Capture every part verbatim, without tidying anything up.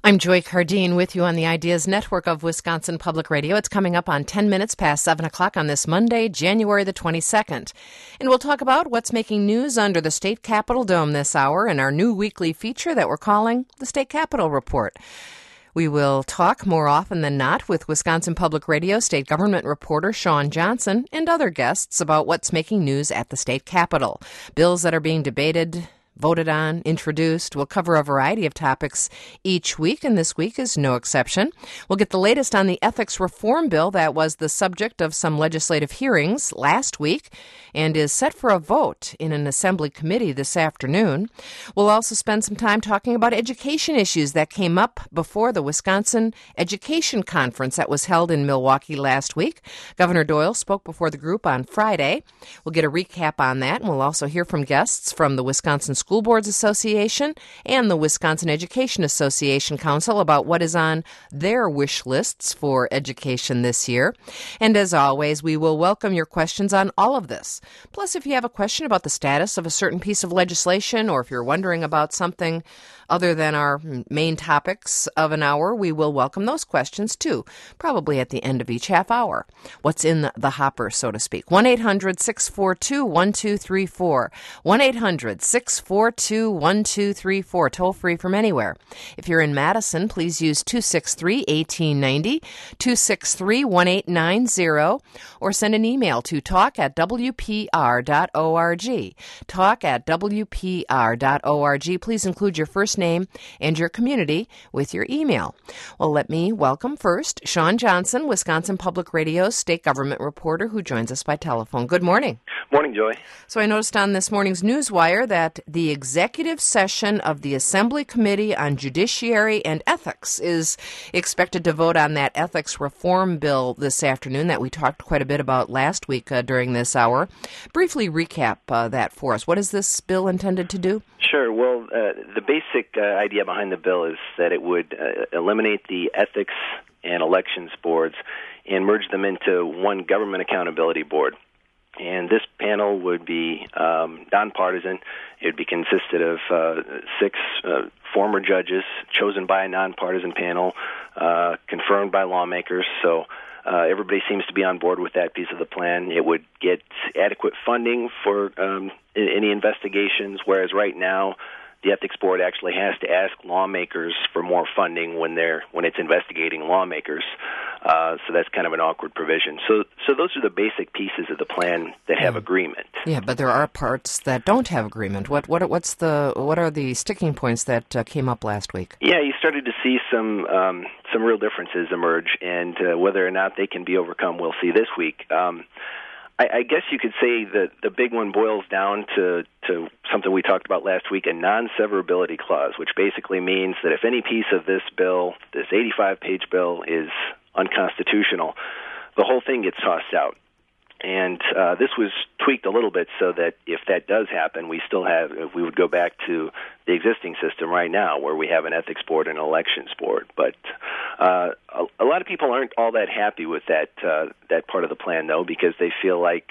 I'm Joy Cardine with you on the Ideas Network of Wisconsin Public Radio. It's coming up on ten minutes past seven o'clock on this Monday, January the twenty-second. And we'll talk about what's making news under the State Capitol Dome this hour in our new weekly feature that we're calling the State Capitol Report. We will talk more often than not with Wisconsin Public Radio state government reporter Shawn Johnson and other guests about what's making news at the state capitol. Bills that are being debated, voted on, introduced. We'll cover a variety of topics each week, and this week is no exception. We'll get the latest on the ethics reform bill that was the subject of some legislative hearings last week and is set for a vote in an assembly committee this afternoon. We'll also spend some time talking about education issues that came up before the Wisconsin Education Conference that was held in Milwaukee last week. Governor Doyle spoke before the group on Friday. We'll get a recap on that, and we'll also hear from guests from the Wisconsin School Boards Association and the Wisconsin Education Association Council about what is on their wish lists for education this year. And as always, we will welcome your questions on all of this. Plus, if you have a question about the status of a certain piece of legislation, or if you're wondering about something other than our main topics of an hour, we will welcome those questions too, probably at the end of each half hour. What's in the, the hopper, so to speak? one eight hundred six four two one two three four. one eight hundred six four two one two three four. Toll free from anywhere. If you're in Madison, please use two six three, one eight nine zero, two six three, one eight nine zero, or send an email to talk at w p r dot org. Talk at w p r dot org. Please include your first name and your community with your email. Well, let me welcome first Shawn Johnson, Wisconsin Public Radio's state government reporter, who joins us by telephone. Good morning. Morning, Joy. So I noticed on this morning's Newswire that the executive session of the Assembly Committee on Judiciary and Ethics is expected to vote on that ethics reform bill this afternoon that we talked quite a bit about last week uh, during this hour. Briefly recap uh, that for us. What is this bill intended to do? Sure. Well, uh, the basic uh, idea behind the bill is that it would uh, eliminate the ethics and elections boards and merge them into one government accountability board. And this panel would be um, nonpartisan. It would be consisted of uh, six uh, former judges chosen by a nonpartisan panel, uh, confirmed by lawmakers. So uh, everybody seems to be on board with that piece of the plan. It would get adequate funding for um, any investigations, whereas right now the ethics board actually has to ask lawmakers for more funding when they're when it's investigating lawmakers. Uh, so that's kind of an awkward provision. So, so those are the basic pieces of the plan that have yeah. agreement. Yeah, but there are parts that don't have agreement. What what what's the what are the sticking points that uh, came up last week? Yeah, you started to see some um, some real differences emerge, and uh, whether or not they can be overcome, we'll see this week. Um, I, I guess you could say that the big one boils down to, to something we talked about last week, a non-severability clause, which basically means that if any piece of this bill, this eighty-five page bill, is unconstitutional, the whole thing gets tossed out. And uh, this was tweaked a little bit so that if that does happen, we still have, if we would go back to the existing system right now where we have an ethics board and an elections board. But uh, a, a lot of people aren't all that happy with that uh, that part of the plan, though, because they feel like,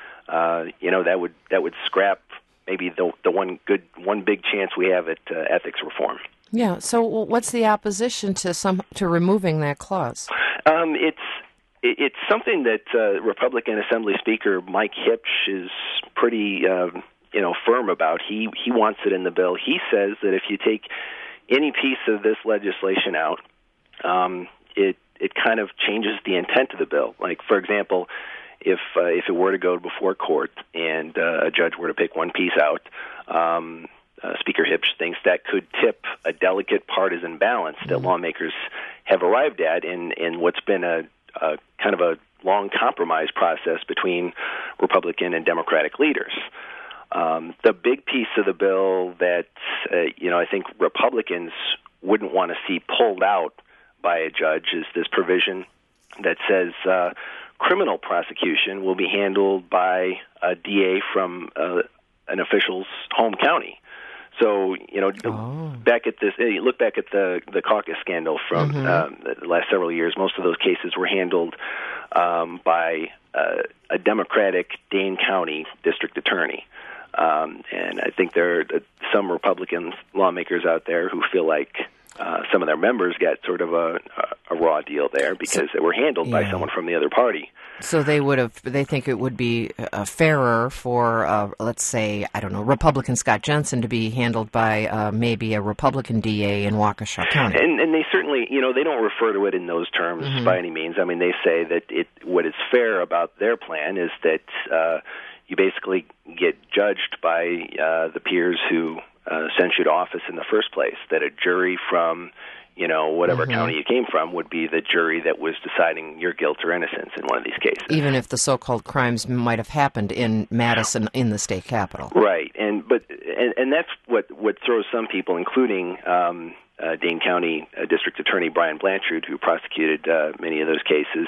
uh, you know, that would that would scrap maybe the the one good one big chance we have at uh, ethics reform. Yeah. So what's the opposition to some to removing that clause? Um, it's It's something that uh, Republican Assembly Speaker Mike Hipsch is pretty, uh, you know, firm about. He he wants it in the bill. He says that if you take any piece of this legislation out, um, it it kind of changes the intent of the bill. Like, for example, if uh, if it were to go before court and uh, a judge were to pick one piece out, um, uh, Speaker Hipsch thinks that could tip a delicate partisan balance that mm-hmm. lawmakers have arrived at in in what's been a Uh, kind of a long compromise process between Republican and Democratic leaders. Um, the big piece of the bill that, uh, you know, I think Republicans wouldn't want to see pulled out by a judge is this provision that says uh, criminal prosecution will be handled by a D A from uh, an official's home county. So, you know, oh. back at this, you look back at the the caucus scandal from mm-hmm. um, the last several years. Most of those cases were handled um, by uh, a Democratic Dane County district attorney. Um, and I think there are some Republican lawmakers out there who feel like uh, some of their members got sort of a, a raw deal there because so, they were handled yeah. by someone from the other party. So they would have. They think it would be uh, fairer for, uh, let's say, I don't know, Republican Scott Jensen to be handled by uh, maybe a Republican D A in Waukesha County. And, and they certainly, you know, they don't refer to it in those terms mm-hmm. by any means. I mean, they say that it. What is fair about their plan is that uh, you basically get judged by uh, the peers who uh, sent you to office in the first place. That a jury from you know, whatever mm-hmm. county you came from would be the jury that was deciding your guilt or innocence in one of these cases. Even if the so-called crimes might have happened in Madison, in the state capital. Right, and but and, and that's what, what throws some people, including um, uh, Dane County uh, District Attorney Brian Blanchard, who prosecuted uh, many of those cases.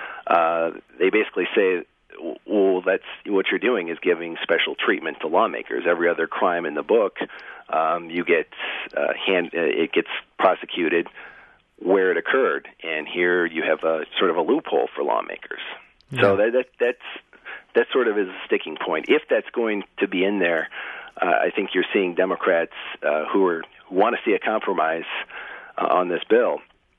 Uh, they basically say, well, that's what you're doing is giving special treatment to lawmakers. Every other crime in the book, um, you get uh, hand, uh, it gets prosecuted where it occurred, and here you have a sort of a loophole for lawmakers. Yeah. So that, that that's that sort of is a sticking point. If that's going to be in there, uh, I think you're seeing Democrats uh, who are who want to see a compromise uh, on this bill.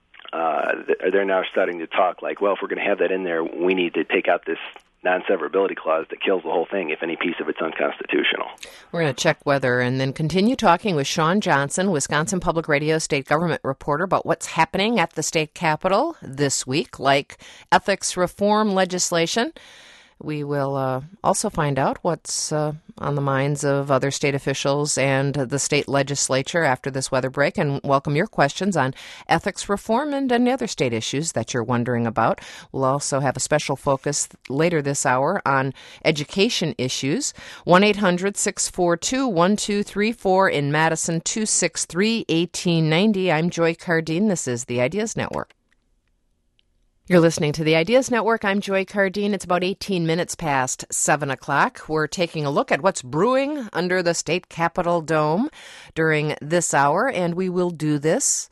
Uh, they're now starting to talk like, well, if we're going to have that in there, we need to take out this non-severability clause that kills the whole thing if any piece of it's unconstitutional. We're going to check weather and then continue talking with Shawn Johnson, Wisconsin Public Radio state government reporter, about what's happening at the state capitol this week, like ethics reform legislation. We will uh, also find out what's uh, on the minds of other state officials and the state legislature after this weather break, and welcome your questions on ethics reform and any other state issues that you're wondering about. We'll also have a special focus later this hour on education issues. one eight hundred six four two one two three four in Madison, two six three one eight nine zero. I'm Joy Cardine. This is the Ideas Network. You're listening to the Ideas Network. I'm Joy Cardine. It's about eighteen minutes past seven o'clock. We're taking a look at what's brewing under the state capitol dome during this hour, and we will do this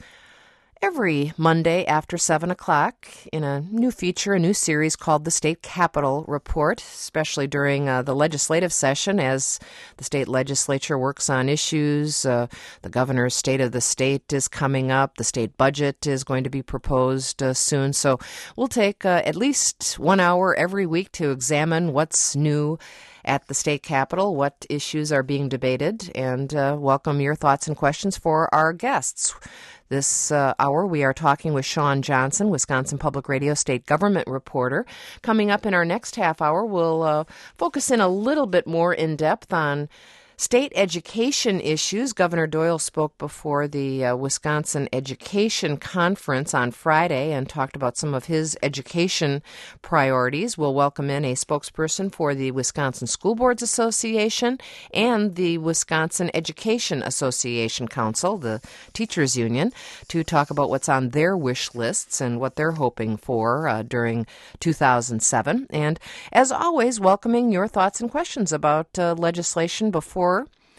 every Monday after seven o'clock in a new feature, a new series called the State Capitol Report, especially during uh, the legislative session as the state legislature works on issues. Uh, the governor's State of the State is coming up. The state budget is going to be proposed uh, soon. So we'll take uh, at least one hour every week to examine what's new at the state capitol, what issues are being debated, and uh, welcome your thoughts and questions for our guests. This uh, hour, we are talking with Shawn Johnson, Wisconsin Public Radio state government reporter. Coming up in our next half hour, we'll uh, focus in a little bit more in depth on state education issues. Governor Doyle spoke before the uh, Wisconsin Education Conference on Friday and talked about some of his education priorities. We'll welcome in a spokesperson for the Wisconsin School Boards Association and the Wisconsin Education Association Council, the teachers union, to talk about what's on their wish lists and what they're hoping for uh, during two thousand seven. And as always, welcoming your thoughts and questions about uh, legislation before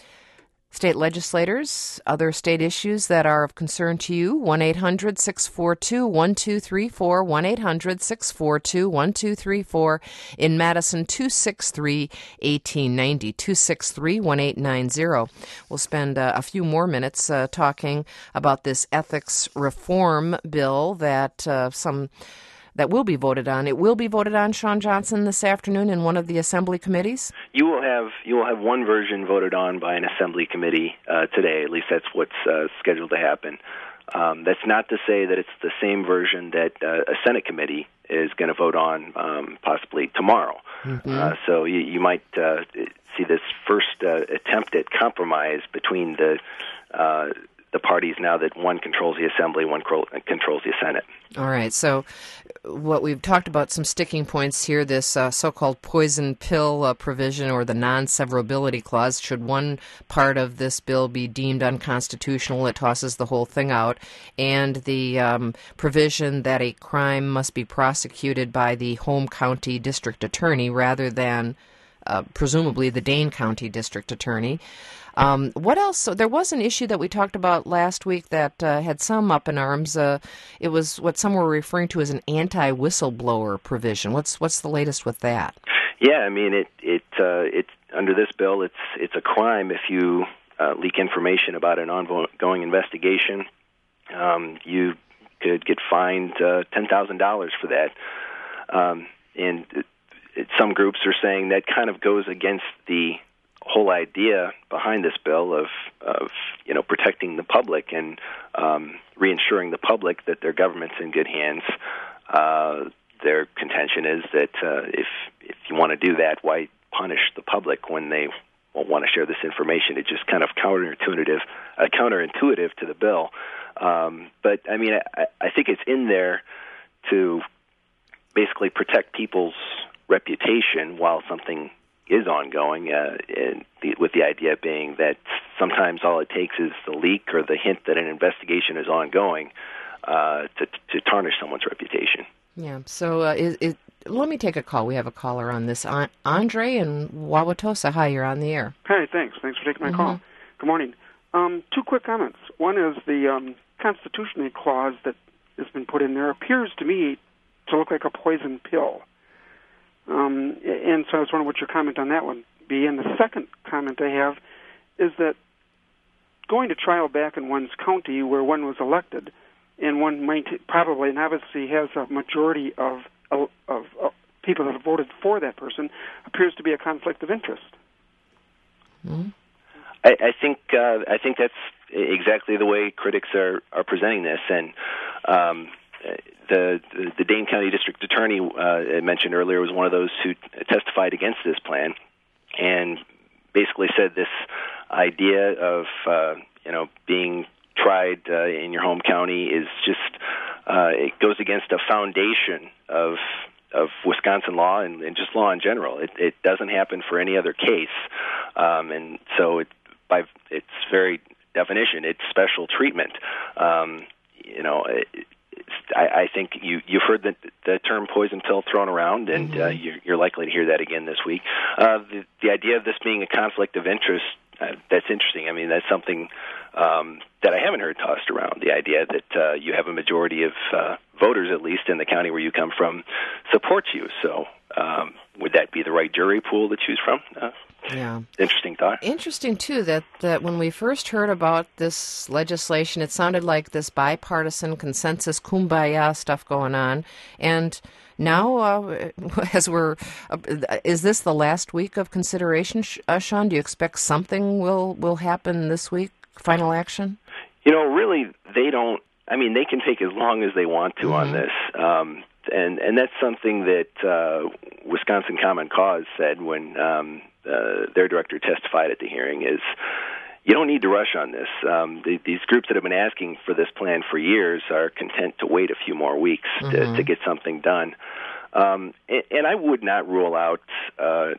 state legislators, other state issues that are of concern to you. one eight hundred six four two one two three four, one eight hundred six four two one two three four. In Madison, two six three one eight nine zero, two six three one eight nine zero. We'll spend uh, a few more minutes uh, talking about this ethics reform bill that uh, some that will be voted on. It will be voted on, Shawn Johnson, this afternoon in one of the assembly committees? You will have you will have one version voted on by an assembly committee uh, today. At least that's what's uh, scheduled to happen. Um, that's not to say that it's the same version that uh, a Senate committee is going to vote on um, possibly tomorrow. Mm-hmm. Uh, so you, you might uh, see this first uh, attempt at compromise between the uh, the parties now that one controls the Assembly, one controls the Senate. All right. So what we've talked about, some sticking points here, this uh, so-called poison pill uh, provision or the non-severability clause. Should one part of this bill be deemed unconstitutional, it tosses the whole thing out. And the um, provision that a crime must be prosecuted by the home county district attorney rather than uh, presumably the Dane County district attorney. Um, what else? So there was an issue that we talked about last week that uh, had some up in arms. Uh, it was what some were referring to as an anti-whistleblower provision. What's what's the latest with that? Yeah, I mean, it it uh, it's under this bill. It's it's a crime if you uh, leak information about an ongoing investigation um, you could get fined uh, ten thousand dollars for that. Um, and it, it, some groups are saying that kind of goes against the whole idea behind this bill of, of you know, protecting the public and um, reinsuring the public that their government's in good hands. Uh, their contention is that uh, if if you want to do that, why punish the public when they won't want to share this information? It's just kind of counterintuitive, uh, counterintuitive to the bill. Um, but I mean, I, I think it's in there to basically protect people's reputation while something is ongoing, uh, and the, with the idea being that sometimes all it takes is the leak or the hint that an investigation is ongoing uh, to, to tarnish someone's reputation. Yeah. So uh, is, is, let me take a call. We have a caller on this. An- Andre in Wauwatosa. Hi, you're on the air. Hi, thanks. Thanks for taking my Mm-hmm. call. Good morning. Um, two quick comments. One is the um, constitutional clause that has been put in there appears to me to look like a poison pill. Um, and so I was wondering what your comment on that one be. And the second comment I have is that going to trial back in one's county where one was elected, and one might probably and obviously has a majority of of, of people that have voted for that person, appears to be a conflict of interest. Mm-hmm. I, I think uh, I think that's exactly the way critics are, are presenting this, and um, the, the the Dane County District Attorney uh, I mentioned earlier was one of those who testified against this plan, and basically said this idea of uh, you know being tried uh, in your home county is just uh, it goes against a foundation of of Wisconsin law and, and just law in general. It, it doesn't happen for any other case, um, and so it, by its very definition, it's special treatment. Um, you know, it, it's, I, I think you you've heard the, the term poison pill thrown around, and mm-hmm. uh, you're, you're likely to hear that again this week. Uh, the, the idea of this being a conflict of interest, uh, that's interesting. I mean, that's something um, that I haven't heard tossed around. The idea that uh, you have a majority of uh, voters, at least in the county where you come from, support you. So um, would that be the right jury pool to choose from? Uh, Yeah. Interesting thought. Interesting, too, that, that when we first heard about this legislation, it sounded like this bipartisan consensus kumbaya stuff going on. And now, uh, as we're, uh, is this the last week of consideration, uh, Sean? Do you expect something will, will happen this week, final action? You know, really, they don't, I mean, they can take as long as they want to mm-hmm. on this. Um, and, and that's something that uh, Wisconsin Common Cause said when um, uh, their director testified at the hearing is, you don't need to rush on this. Um, the, these groups that have been asking for this plan for years are content to wait a few more weeks mm-hmm. to, to get something done. Um, and, and I would not rule out uh,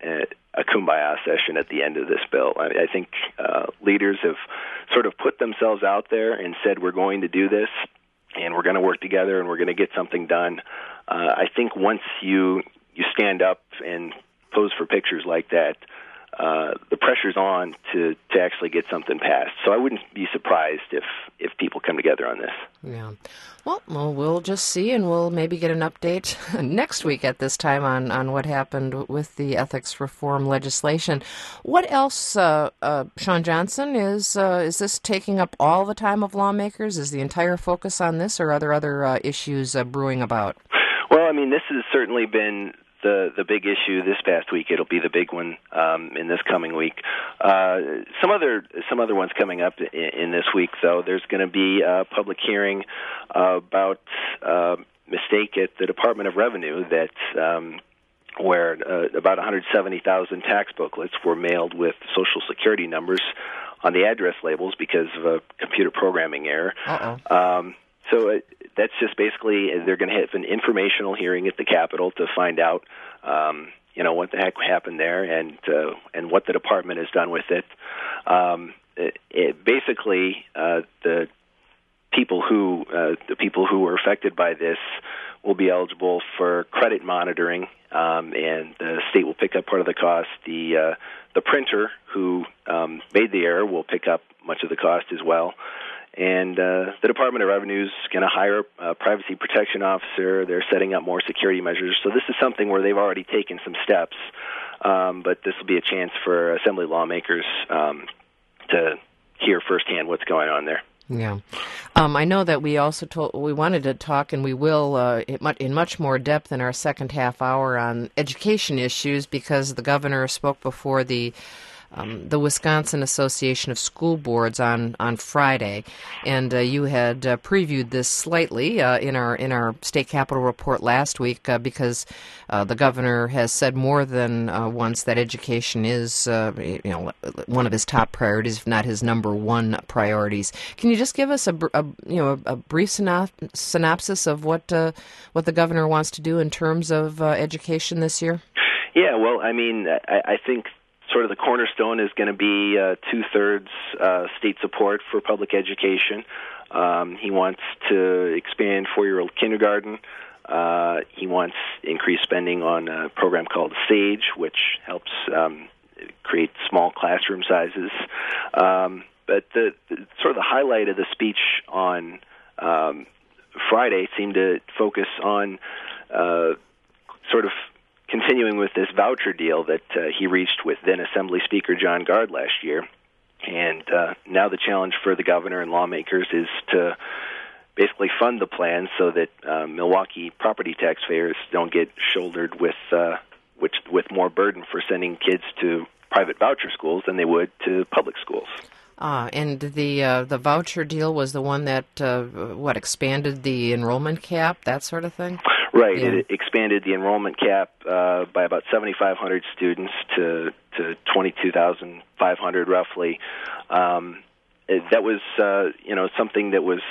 a kumbaya session at the end of this bill. I, I think uh, leaders have sort of put themselves out there and said, we're going to do this, and we're going to work together, and we're going to get something done. Uh, I think once you you stand up and pose for pictures like that, uh, the pressure's on to, to actually get something passed. So I wouldn't be surprised if, if people come together on this. Yeah. Well, well, we'll just see, and we'll maybe get an update next week at this time on, on what happened with the ethics reform legislation. What else, uh, uh, Sean Johnson, is uh, is this taking up all the time of lawmakers? Is the entire focus on this, or are there other uh, issues uh, brewing about? Well, I mean, this has certainly been the the big issue this past week. It'll be the big one um, in this coming week. Uh, some other some other ones coming up in, in this week, though. There's going to be a public hearing uh, about a mistake at the Department of Revenue that um, where uh, about one hundred seventy thousand tax booklets were mailed with Social Security numbers on the address labels because of a computer programming error. Uh-oh. Um, so it, that's just basically they're going to have an informational hearing at the Capitol to find out, um, you know, what the heck happened there and uh, and what the department has done with it. Um, it, it basically, uh, the people who uh, the people who were affected by this will be eligible for credit monitoring, um, and the state will pick up part of the cost. The uh, the printer who um, made the error will pick up much of the cost as well. And uh, the Department of Revenue is going to hire a privacy protection officer. They're setting up more security measures. So this is something where they've already taken some steps, um, but this will be a chance for Assembly lawmakers um, to hear firsthand what's going on there. Yeah. Um, I know that we also told, we wanted to talk, and we will uh, in, much, in much more depth in our second half hour on education issues, because the governor spoke before the Um, the Wisconsin Association of School Boards on, on Friday, and uh, you had uh, previewed this slightly uh, in our in our state capitol report last week, uh, because uh, the governor has said more than uh, once that education is uh, you know one of his top priorities, if not his number one priorities. Can you just give us a, a you know a, a brief synop- synopsis of what uh, what the governor wants to do in terms of uh, education this year? Yeah, well, I mean, I, I think. Sort of the cornerstone is going to be uh, two-thirds uh, state support for public education. Um, he wants to expand four-year-old kindergarten. Uh, he wants increased spending on a program called SAGE, which helps um, create small classroom sizes. Um, but the, the sort of the highlight of the speech on um, Friday seemed to focus on uh, sort of continuing with this voucher deal that uh, he reached with then Assembly Speaker John Gard last year. And uh, now the challenge for the governor and lawmakers is to basically fund the plan so that uh, Milwaukee property taxpayers don't get shouldered with uh, which with more burden for sending kids to private voucher schools than they would to public schools. Ah, and the uh, the voucher deal was the one that, uh, what, expanded the enrollment cap, that sort of thing? Right. Yeah. It expanded the enrollment cap uh, by about seventy-five hundred students to, to twenty-two thousand five hundred roughly. Um, that was, uh, you know, something that was,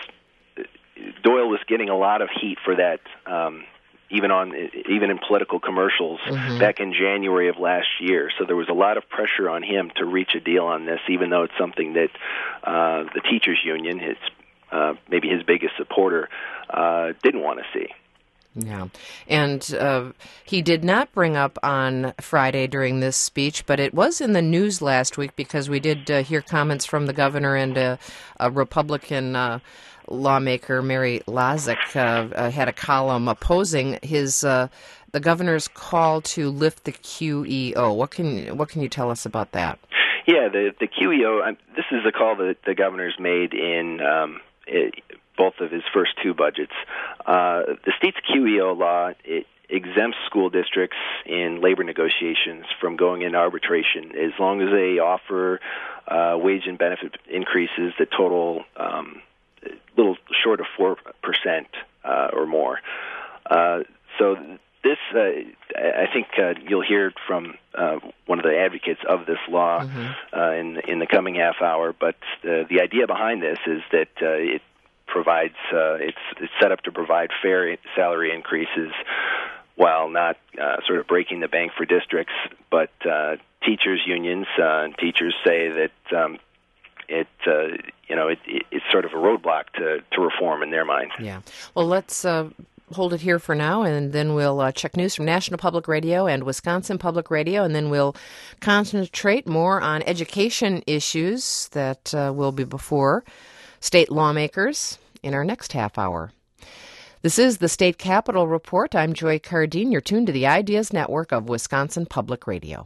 Doyle was getting a lot of heat for that, um, even on even in political commercials mm-hmm. back in January of last year. So there was a lot of pressure on him to reach a deal on this, even though it's something that uh, the teachers union, his, uh, maybe his biggest supporter, uh, didn't want to see. Yeah, and uh, he did not bring up on Friday during this speech, but it was in the news last week because we did uh, hear comments from the governor and uh, a Republican uh, lawmaker, Mary Lazick, uh, uh, had a column opposing his uh, the governor's call to lift the Q E O. What can what can you tell us about that? Yeah, the the Q E O. This is a call that the governor's made in. Um, it, both of his first two budgets. Uh, the state's Q E O law, it exempts school districts in labor negotiations from going into arbitration as long as they offer uh, wage and benefit increases that total um, a little short of four percent uh, or more. Uh, so this, uh, I think uh, you'll hear from uh, one of the advocates of this law mm-hmm. uh, in, in the coming half hour, but uh, the idea behind this is that uh, it provides uh, it's, it's set up to provide fair salary increases while not uh, sort of breaking the bank for districts. But uh, teachers unions uh, and teachers say that um, it uh, you know it, it, it's sort of a roadblock to, to reform in their mind. Yeah. Well, let's uh, hold it here for now, and then we'll uh, check news from National Public Radio and Wisconsin Public Radio, and then we'll concentrate more on education issues that uh, will be before state lawmakers in our next half hour. This is the State Capitol Report. I'm Joy Cardine. You're tuned to the Ideas Network of Wisconsin Public Radio.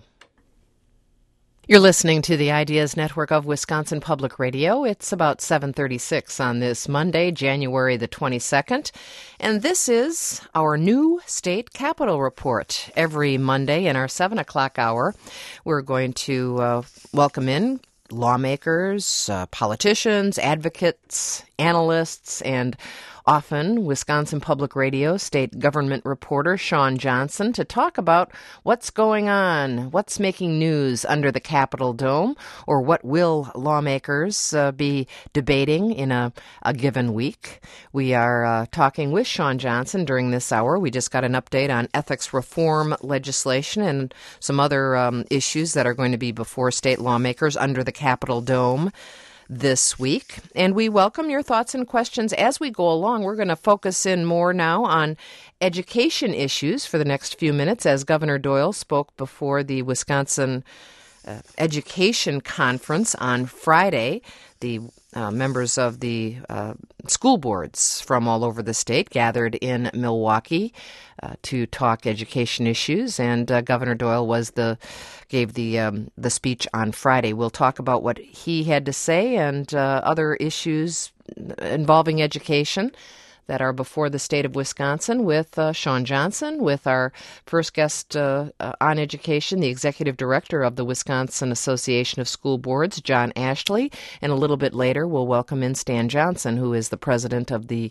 You're listening to the Ideas Network of Wisconsin Public Radio. It's about seven thirty-six on this Monday, January the twenty-second, and this is our new State Capitol Report. Every Monday in our seven o'clock hour, we're going to uh, welcome in lawmakers, uh, politicians, advocates, analysts, and often Wisconsin Public Radio state government reporter Shawn Johnson to talk about what's going on, what's making news under the Capitol Dome, or what will lawmakers uh, be debating in a, a given week. We are uh, talking with Shawn Johnson during this hour. We just got an update on ethics reform legislation and some other um, issues that are going to be before state lawmakers under the Capitol Dome this week. And we welcome your thoughts and questions as we go along. We're going to focus in more now on education issues for the next few minutes as Governor Doyle spoke before the Wisconsin uh, Education Conference on Friday. The uh, members of the uh, school boards from all over the state gathered in Milwaukee uh, to talk education issues, and uh, Governor Doyle was the gave the um, the speech on Friday. We'll talk about what he had to say and uh, other issues involving education that are before the state of Wisconsin with uh, Shawn Johnson, with our first guest uh, uh, on education, the executive director of the Wisconsin Association of School Boards, John Ashley. And a little bit later, we'll welcome in Stan Johnson, who is the president of the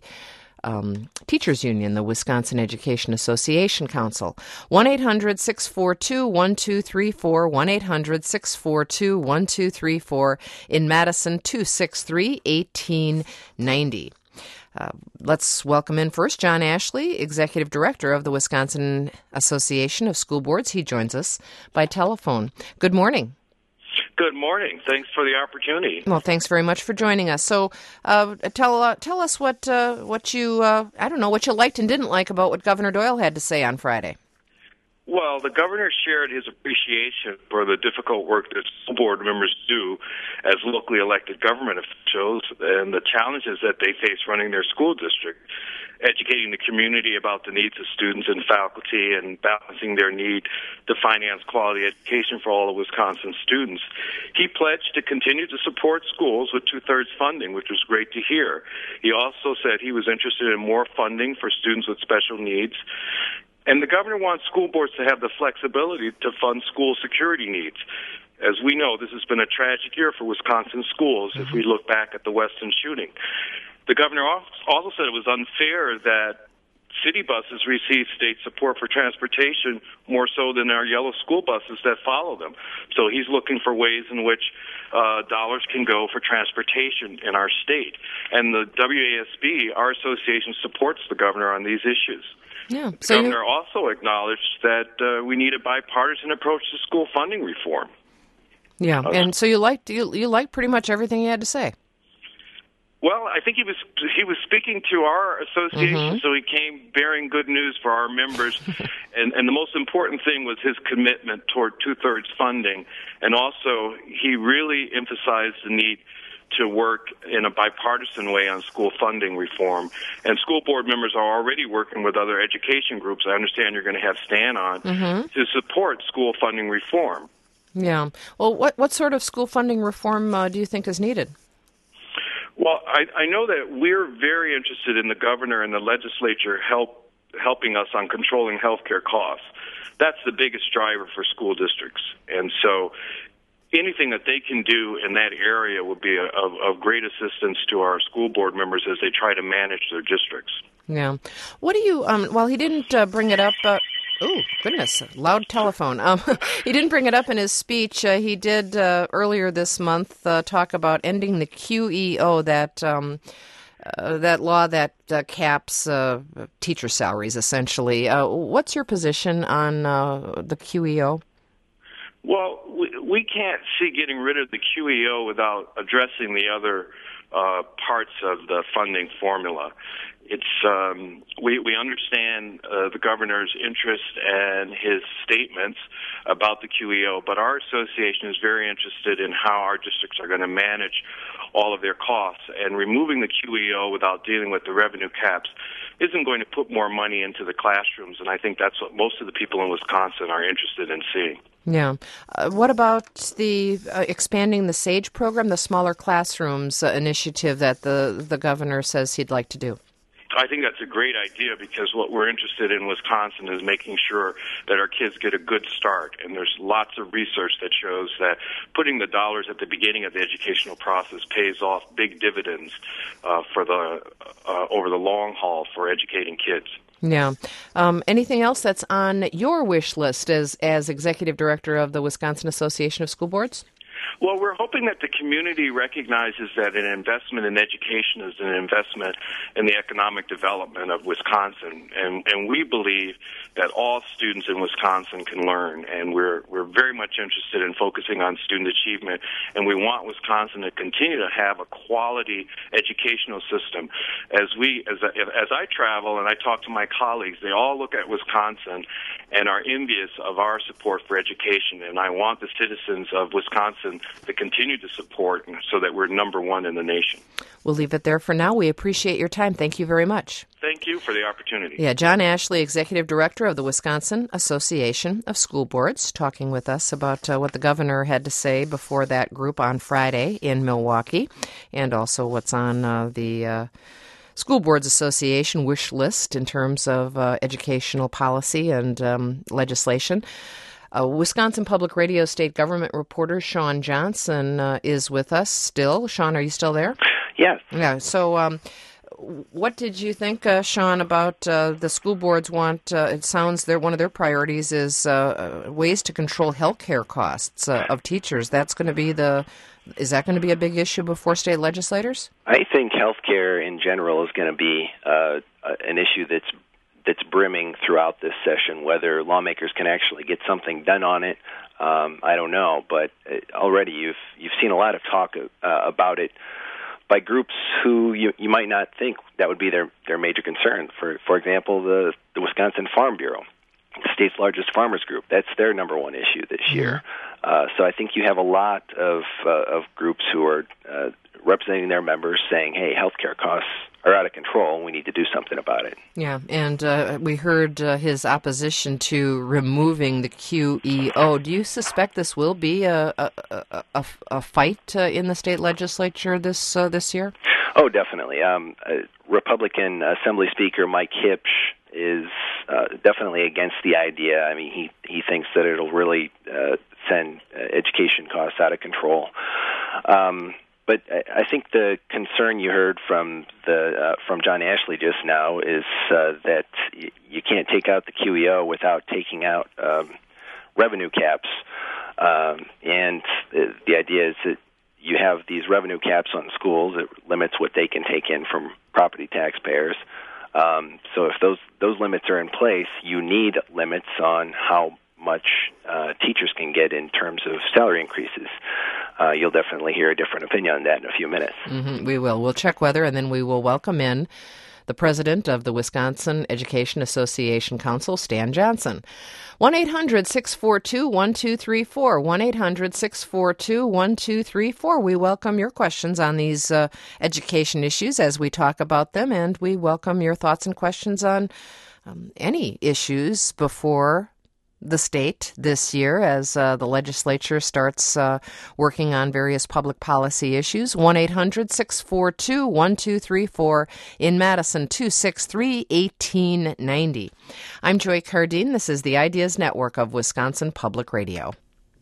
Um, Teachers Union, the Wisconsin Education Association Council. one eight hundred six four two one two three four, one eight hundred six four two one two three four, in Madison, two six three, one eight nine zero. Uh, let's welcome in first John Ashley, Executive Director of the Wisconsin Association of School Boards. He joins us by telephone. Good morning. Good morning. Thanks for the opportunity. Well, thanks very much for joining us. So, uh, tell uh, tell us what uh, what you uh, I don't know what you liked and didn't like about what Governor Doyle had to say on Friday. Well, the governor shared his appreciation for the difficult work that school board members do as locally elected government officials and the challenges that they face running their school district, educating the community about the needs of students and faculty, and balancing their need to finance quality education for all of Wisconsin students. He pledged to continue to support schools with two-thirds funding, which was great to hear. He also said he was interested in more funding for students with special needs. And the governor wants school boards to have the flexibility to fund school security needs. As we know, this has been a tragic year for Wisconsin schools mm-hmm. if we look back at the Weston shooting. The governor also said it was unfair that city buses receive state support for transportation more so than our yellow school buses that follow them. So he's looking for ways in which uh, dollars can go for transportation in our state. And the W A S B, our association, supports the governor on these issues. Yeah. The So governor also acknowledged that uh, we need a bipartisan approach to school funding reform. Yeah, Uh, and so you liked you, you liked pretty much everything he had to say. Well, I think he was he was speaking to our association, Mm-hmm. so he came bearing good news for our members. and, and the most important thing was his commitment toward two-thirds funding. And also, he really emphasized the need to work in a bipartisan way on school funding reform. And school board members are already working with other education groups. I understand you're going to have Stan on Mm-hmm. to support school funding reform. Yeah. Well, what what sort of school funding reform uh, do you think is needed? Well, I, I know that we're very interested in the governor and the legislature help helping us on controlling healthcare costs. That's the biggest driver for school districts. And so anything that they can do in that area would be a, of, of great assistance to our school board members as they try to manage their districts. Yeah. What do you, um, well, he didn't uh, bring it up, uh, oh, goodness, loud telephone. Um, he didn't bring it up in his speech. Uh, he did uh, earlier this month uh, talk about ending the Q E O, that um, uh, that law that uh, caps uh, teacher salaries, essentially. Uh, what's your position on uh, the Q E O? Well, we, we can't see getting rid of the Q E O without addressing the other uh, parts of the funding formula. It's um, we we understand uh, the governor's interest and his statements about the Q E O, but our association is very interested in how our districts are going to manage all of their costs. And removing the Q E O without dealing with the revenue caps isn't going to put more money into the classrooms, and I think that's what most of the people in Wisconsin are interested in seeing. Yeah. Uh, what about the uh, expanding the SAGE program, the smaller classrooms uh, initiative that the the governor says he'd like to do? I think that's a great idea, because what we're interested in Wisconsin is making sure that our kids get a good start. And there's lots of research that shows that putting the dollars at the beginning of the educational process pays off big dividends uh, for the uh, over the long haul for educating kids. Yeah. Um, anything else that's on your wish list as as executive director of the Wisconsin Association of School Boards? Well, we're hoping that the community recognizes that an investment in education is an investment in the economic development of Wisconsin, and, and we believe that all students in Wisconsin can learn, and we're we're very much interested in focusing on student achievement, and we want Wisconsin to continue to have a quality educational system. As we as as I travel and I talk to my colleagues, they all look at Wisconsin and are envious of our support for education, and I want the citizens of Wisconsin to continue to support so that we're number one in the nation. We'll leave it there for now. We appreciate your time. Thank you very much. Thank you for the opportunity. Yeah, John Ashley, Executive Director of the Wisconsin Association of School Boards, talking with us about uh, what the governor had to say before that group on Friday in Milwaukee, and also what's on uh, the uh, School Boards Association wish list in terms of uh, educational policy and um, legislation. Uh, Wisconsin Public Radio state government reporter Shawn Johnson uh, is with us still. Shawn, are you still there? Yes. Yeah. So, um, what did you think, uh, Shawn, about uh, the school boards want? Uh, it sounds they're one of their priorities is uh, ways to control health care costs uh, of teachers. That's going to be the. Is that going to be a big issue before state legislators? I think health care in general is going to be uh, an issue that's that's brimming throughout this session. Whether lawmakers can actually get something done on it, um, I don't know. But already you've you've seen a lot of talk uh, about it by groups who you, you might not think that would be their, their major concern. For for example, the, the Wisconsin Farm Bureau, the state's largest farmers group. That's their number one issue this year. Uh, so I think you have a lot of uh, of groups who are uh, representing their members saying, hey, healthcare costs are out of control and we need to do something about it. Yeah, and uh, we heard uh, his opposition to removing the Q E O. Do you suspect this will be a a, a, a fight uh, in the state legislature this uh, this year? Oh, definitely. Um, uh, Republican Assembly Speaker Mike Hipsch is uh, definitely against the idea. I mean, he, he thinks that it'll really uh, send uh, education costs out of control. Um, but I, I think the concern you heard from the uh, from John Ashley just now is uh, that y- you can't take out the Q E O without taking out um, revenue caps. Um, and uh, the idea is that you have these revenue caps on schools. It limits what they can take in from property taxpayers. Um, so if those those limits are in place, you need limits on how much uh, teachers can get in terms of salary increases. Uh, you'll definitely hear a different opinion on that in a few minutes. Mm-hmm, we will. We'll check weather, and then we will welcome in the president of the Wisconsin Education Association Council, Stan Johnson. one eight hundred six four two one two three four, one eight hundred six four two one two three four. We welcome your questions on these uh, education issues as we talk about them, and we welcome your thoughts and questions on um, any issues before the state this year as uh, the legislature starts uh, working on various public policy issues. one eight hundred six four two one two three four. In Madison, two six three one eight nine zero. I'm Joy Cardine. This is the Ideas Network of Wisconsin Public Radio.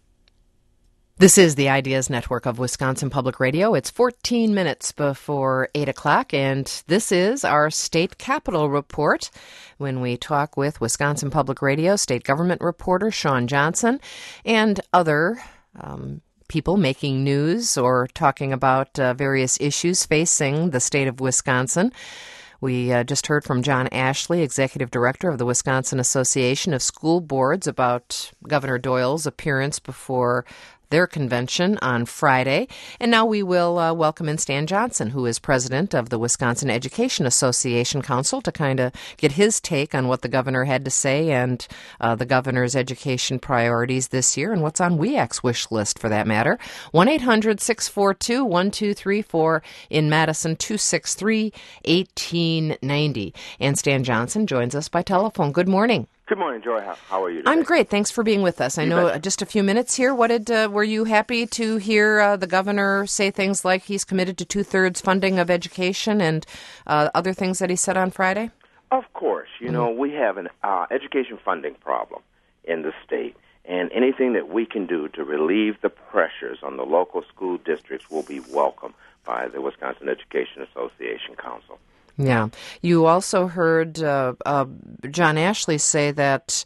This is the Ideas Network of Wisconsin Public Radio. It's fourteen minutes before eight o'clock, and this is our State Capitol Report when we talk with Wisconsin Public Radio state government reporter Shawn Johnson and other um, people making news or talking about uh, various issues facing the state of Wisconsin. We uh, just heard from John Ashley, Executive Director of the Wisconsin Association of School Boards, about Governor Doyle's appearance before their convention on Friday. And now we will uh, welcome in Stan Johnson, who is president of the Wisconsin Education Association Council, to kind of get his take on what the governor had to say and uh, the governor's education priorities this year and what's on W E A C's wish list, for that matter. one eight hundred six four two one two three four. In Madison, two six three one eight nine zero. And Stan Johnson joins us by telephone. Good morning. Good morning, Joy. How, how are you today? I'm great. Thanks for being with us. I You know bet. just a few minutes here. What did uh, were you happy to hear uh, the governor say things like he's committed to two-thirds funding of education and uh, other things that he said on Friday? Of course. You Mm-hmm. know, we have an uh, education funding problem in the state, and anything that we can do to relieve the pressures on the local school districts will be welcome by the Wisconsin Education Association Council. Yeah. You also heard uh, uh, John Ashley say that,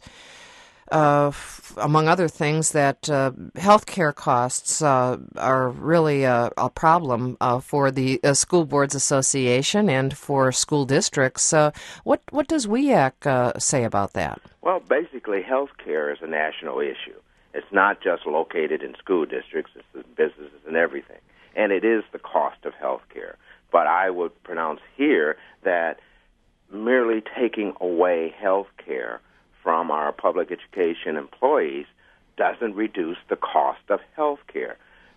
uh, f- among other things, that uh, health care costs uh, are really a, a problem uh, for the uh, School Boards Association and for school districts. Uh, what, what does W E A C uh, say about that? Well, basically, health care is a national issue. It's not just located in school districts. It's in businesses and everything. And it is the cost of health care. But I would pronounce here that merely taking away health care from our public education employees doesn't reduce the cost of health care.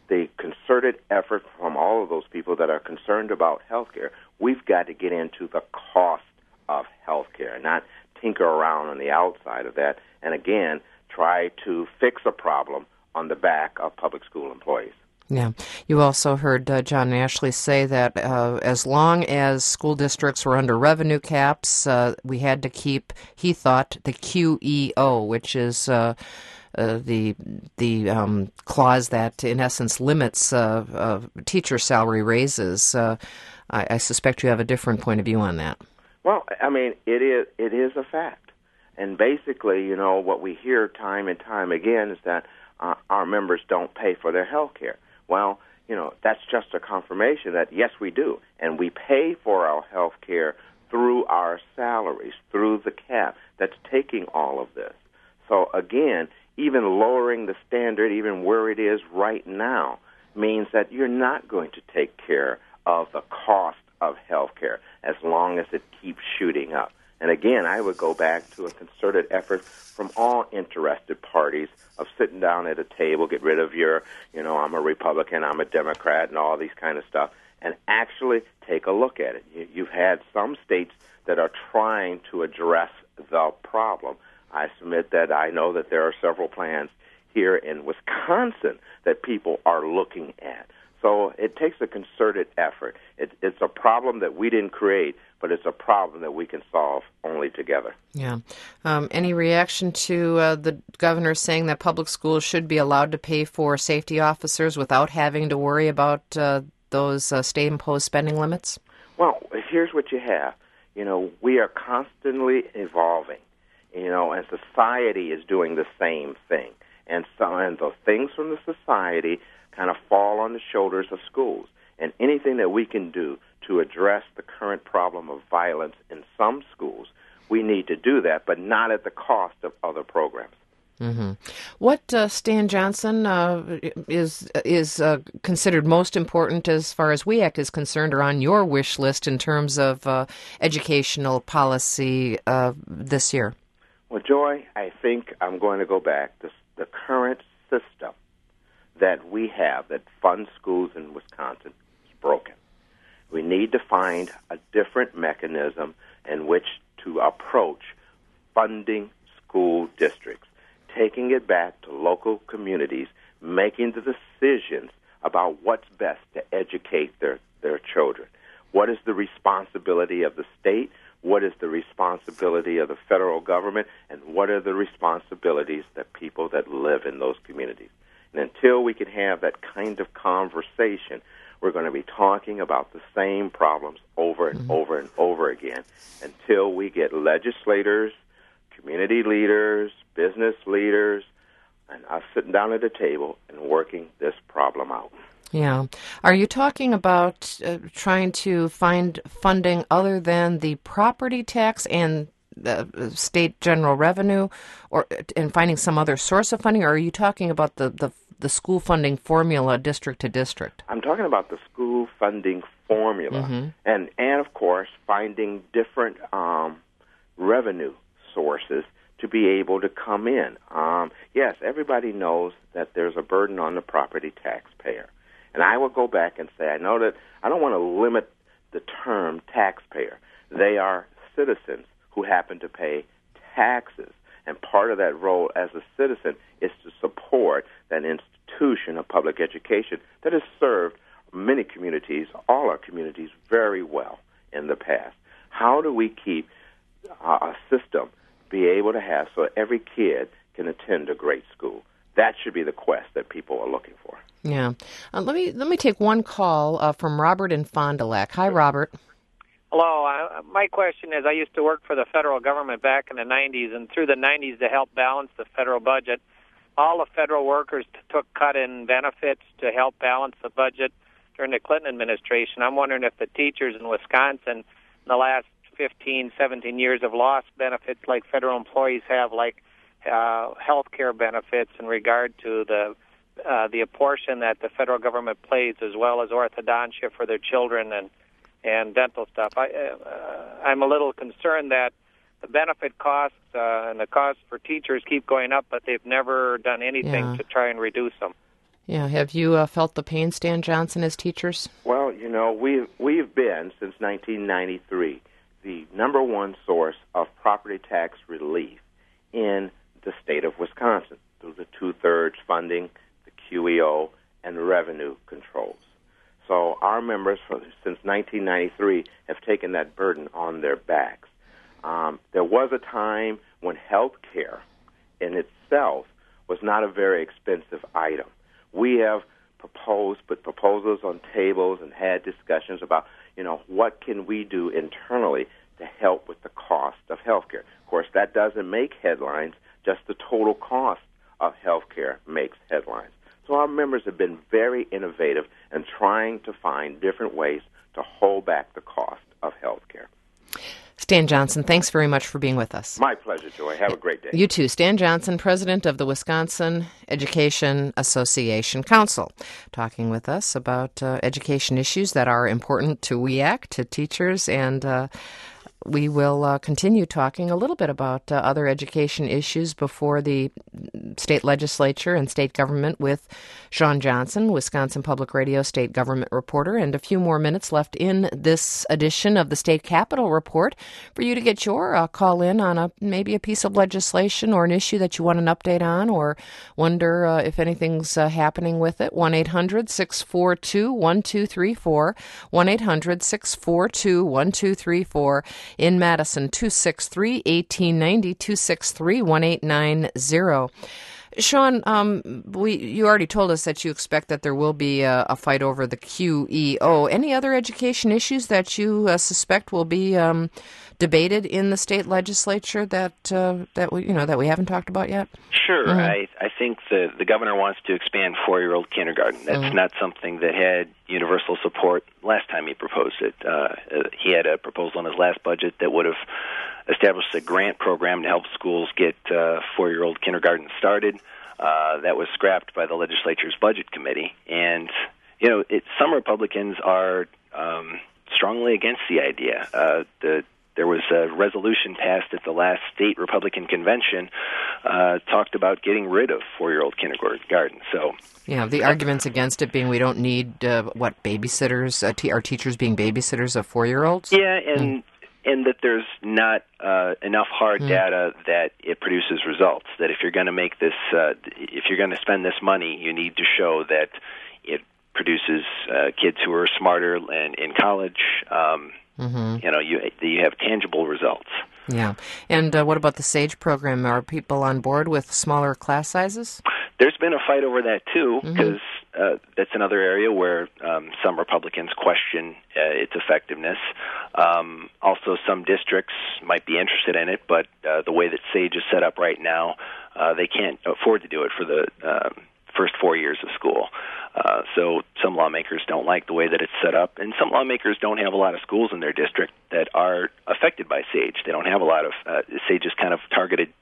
the concerted effort from all of those people that are concerned about health care. We've got to get into the cost of health care, not tinker around on the outside of that, and again, try to fix a problem on the back of public school employees. Yeah. You also heard uh, John Ashley say that uh, as long as school districts were under revenue caps, uh, we had to keep, he thought, the Q E O, which is uh, uh, the the um, clause that, in essence, limits uh, uh, teacher salary raises. Uh, I, I suspect you have a different point of view on that. Well, I mean, it is it is a fact. And basically, you know, what we hear time and time again is that uh, our members don't pay for their health care. Well, you know, that's just a confirmation that, yes, we do. And we pay for our health care through our salaries, through the cap that's taking all of this. So, again, even lowering the standard, even where it is right now, means that you're not going to take care of the cost of health care as long as it keeps shooting up. And again, I would go back to a concerted effort from all interested parties of sitting down at a table, get rid of your, you know, I'm a Republican, I'm a Democrat, and all these kind of stuff, and actually take a look at it. You, you've had some states that are trying to address the problem. I submit that I know that there are several plans here in Wisconsin that people are looking at. So it takes a concerted effort. It, it's a problem that we didn't create, but it's a problem that we can solve only together. Yeah. Um, any reaction to uh, the governor saying that public schools should be allowed to pay for safety officers without having to worry about uh, those uh, state-imposed spending limits? Well, here's what you have. You know, we are constantly evolving, you know, and society is doing the same thing. And so, and the things from the society kind of fall on the shoulders of schools. And anything that we can do to address the current problem of violence in some schools, we need to do that, but not at the cost of other programs. Mm-hmm. What, uh, Stan Johnson, uh, is is uh, considered most important as far as W E A C is concerned, or on your wish list in terms of uh, educational policy uh, this year? Well, Joy, I think I'm going to go back. The, the current system that we have that funds schools in Wisconsin is broken. We need to find a different mechanism in which to approach funding school districts, taking it back to local communities, making the decisions about what's best to educate their, their children. What is the responsibility of the state? What is the responsibility of the federal government? And what are the responsibilities that people that live in those communities? And until we can have that kind of conversation, we're going to be talking about the same problems over and mm-hmm. over and over again until we get legislators, community leaders, business leaders, and us sitting down at a table and working this problem out. Yeah. Are you talking about uh, trying to find funding other than the property tax and the state general revenue, or and finding some other source of funding, or are you talking about the, the, the school funding formula district to district? I'm talking about the school funding formula, mm-hmm. and, and, of course, finding different um, revenue sources to be able to come in. Um, yes, everybody knows that there's a burden on the property taxpayer. And I will go back and say, I know that I don't want to limit the term taxpayer. They are citizens who happen to pay taxes. And part of that role as a citizen is to support that institution of public education that has served many communities, all our communities, very well in the past. How do we keep uh, a system be able to have so every kid can attend a great school? That should be the quest that people are looking for. Yeah. Uh, let me let me take one call uh, from Robert in Fond du Lac. Hi, Robert. Hello. Uh, my question is, I used to work for the federal government back in the nineties, and through the nineties to help balance the federal budget, all the federal workers t- took cut in benefits to help balance the budget during the Clinton administration. I'm wondering if the teachers in Wisconsin in the last fifteen, seventeen years have lost benefits like federal employees have, like uh, health care benefits in regard to the uh, the apportion that the federal government pays, as well as orthodontia for their children and and dental stuff. I, uh, I'm a little concerned that the benefit costs uh, and the costs for teachers keep going up, but they've never done anything yeah. to try and reduce them. Yeah. Have you uh, felt the pain, Stan Johnson, as teachers? Well, you know, we've, we've been, since nineteen ninety-three, the number one source of property tax relief in the state of Wisconsin through the two-thirds funding, the Q E O, and the revenue controls. So our members, for, since nineteen ninety-three, have taken that burden on their backs. Um, there was a time when health care in itself was not a very expensive item. We have proposed, put proposals on tables and had discussions about, you know, what can we do internally to help with the cost of health care. Of course, that doesn't make headlines. Just the total cost of health care makes headlines. So our members have been very innovative in trying to find different ways to hold back the cost of health care. Stan Johnson, thanks very much for being with us. My pleasure, Joy. Have a great day. You too. Stan Johnson, president of the Wisconsin Education Association Council, talking with us about uh, education issues that are important to W E A C, to teachers, and uh, we will uh, continue talking a little bit about uh, other education issues before the state legislature and state government with Shawn Johnson, Wisconsin Public Radio state government reporter, and a few more minutes left in this edition of the State Capitol Report for you to get your uh, call in on a maybe a piece of legislation or an issue that you want an update on or wonder uh, if anything's uh, happening with it. one eight hundred six four two one two three four, one eight hundred six four two one two three four. In Madison, two six three, one eight nine zero, two six three, one eight nine zero. Shawn, um, we you already told us that you expect that there will be a, a fight over the Q E O. Any other education issues that you uh, suspect will be um, debated in the state legislature that uh, that we you know that we haven't talked about yet? Sure. Mm-hmm. I, I think the, the governor wants to expand four-year-old kindergarten. That's mm-hmm. not something that had universal support last time he proposed it. Uh, he had a proposal in his last budget that would have established a grant program to help schools get uh, four-year-old kindergarten started. Uh, that was scrapped by the legislature's budget committee. And, you know, it, some Republicans are um, strongly against the idea. Uh, the There was a resolution passed at the last state Republican convention uh, talked about getting rid of four-year-old kindergarten. So, yeah, the arguments against it being we don't need uh, what babysitters, uh, t- our teachers being babysitters of four-year-olds. Yeah, and mm. and that there's not uh, enough hard mm. data that it produces results. That if you're going to make this, uh, if you're going to spend this money, you need to show that it produces uh, kids who are smarter and in college. Um, Mm-hmm. You know, you you have tangible results. Yeah. And uh, what about the SAGE program? Are people on board with smaller class sizes? There's been a fight over that, too, because mm-hmm. uh, that's another area where um, some Republicans question uh, its effectiveness. Um, also, some districts might be interested in it, but uh, the way that SAGE is set up right now, uh, they can't afford to do it for the uh, first four years of school. Uh, so some lawmakers don't like the way that it's set up, and some lawmakers don't have a lot of schools in their district that are affected by SAGE. They don't have a lot of uh, SAGE is kind of targeted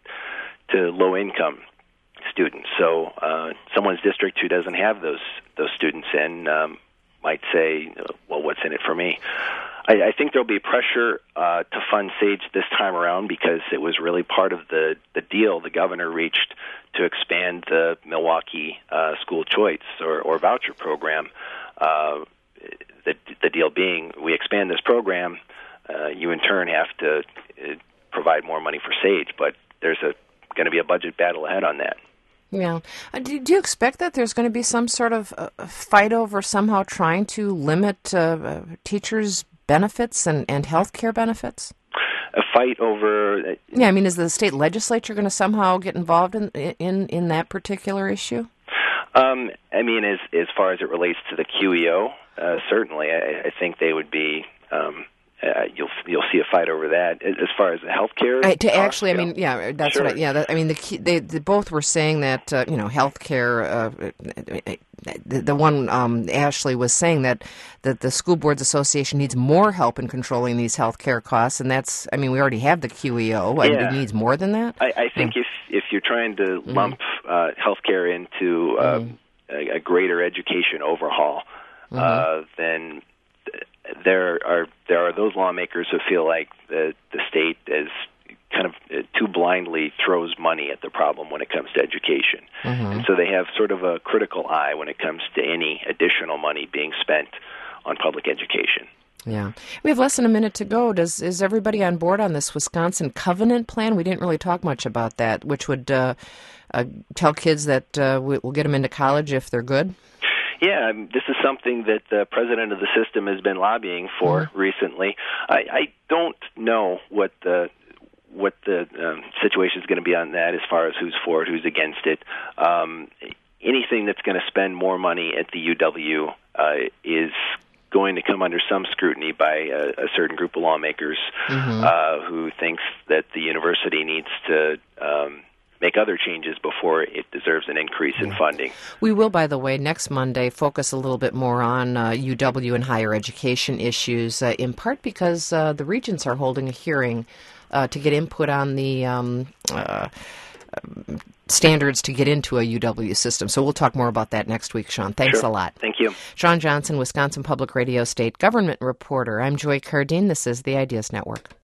to low-income students. So uh, someone's district who doesn't have those those students in um, might say, well, what's in it for me? I, I think there'll be pressure uh, to fund SAGE this time around because it was really part of the, the deal the governor reached to expand the Milwaukee uh, school choice or, or voucher program. Uh, the, the deal being, we expand this program, uh, you in turn have to uh, provide more money for SAGE, but there's a going to be a budget battle ahead on that. Yeah. Uh, do, do you expect that there's going to be some sort of uh, fight over somehow trying to limit uh, uh, teachers' benefits and, and health care benefits? A fight over... Uh, yeah, I mean, is the state legislature going to somehow get involved in in, in that particular issue? Um, I mean, as as far as it relates to the Q E O, uh, certainly, I, I think they would be... Um, Uh, you'll you'll see a fight over that. As far as the health care, uh, to actually, I mean, yeah, that's sure. what. I, yeah, that, I mean, the key, they, they both were saying that uh, you know, health care. Uh, the, the one um, Ashley was saying that that the School Boards Association needs more help in controlling these health care costs, and that's. I mean, we already have the Q E O. Yeah. It needs more than that. I, I think yeah. if if you're trying to mm-hmm. lump uh, health care into uh, mm-hmm. a, a greater education overhaul, mm-hmm. uh, then. There are there are those lawmakers who feel like the the state is kind of too blindly Assembly throws money at the problem when it comes to education. Mm-hmm. And so they have sort of a critical eye when it comes to any additional money being spent on public education. Yeah. We have less than a minute to go. Does Is everybody on board on this Wisconsin Covenant Plan? We didn't really talk much about that, which would uh, uh, tell kids that uh, we'll get them into college if they're good? Yeah, this is something that the president of the system has been lobbying for mm-hmm. recently. I, I don't know what the what the um, situation is going to be on that as far as who's for it, who's against it. Um, anything that's going to spend more money at the U W uh, is going to come under some scrutiny by a, a certain group of lawmakers mm-hmm. uh, who thinks that the university needs to um, make other changes before it deserves an increase in funding. We will, by the way, next Monday focus a little bit more on uh, U W and higher education issues, uh, in part because uh, the regents are holding a hearing uh, to get input on the um, uh, standards to get into a U W system. So we'll talk more about that next week, Sean. Thanks sure. a lot. Thank you. Sean Johnson, Wisconsin Public Radio State Government Reporter. I'm Joy Cardine. This is the Ideas Network.